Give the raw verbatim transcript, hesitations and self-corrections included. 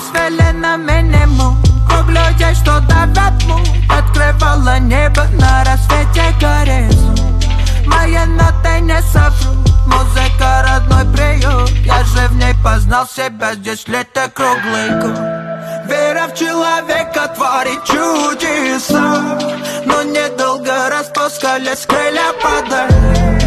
свели на минимум. Гуглю есть, что давят муть. Открывала небо, на рассвете горизонт. Мои ноты не соврут, музыка родной приют. Я же в ней познал себя, здесь лето круглый год. Вера в человека творит чудеса, но недолго распускались крылья падали.